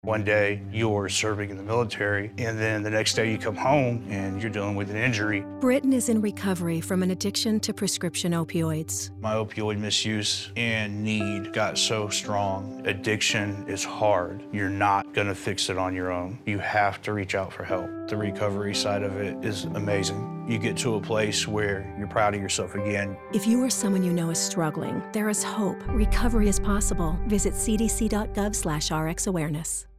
One day you're serving in the military, and then the next day you come home and you're dealing with an injury. Britton is in recovery from an addiction to prescription opioids. My opioid misuse and need got so strong. Addiction is hard. You're not gonna fix it on your own. You have to reach out for help. The recovery side of it is amazing. You get to a place where you're proud of yourself again. If you or someone you know is struggling, there is hope. Recovery is possible. Visit cdc.gov/rxawareness.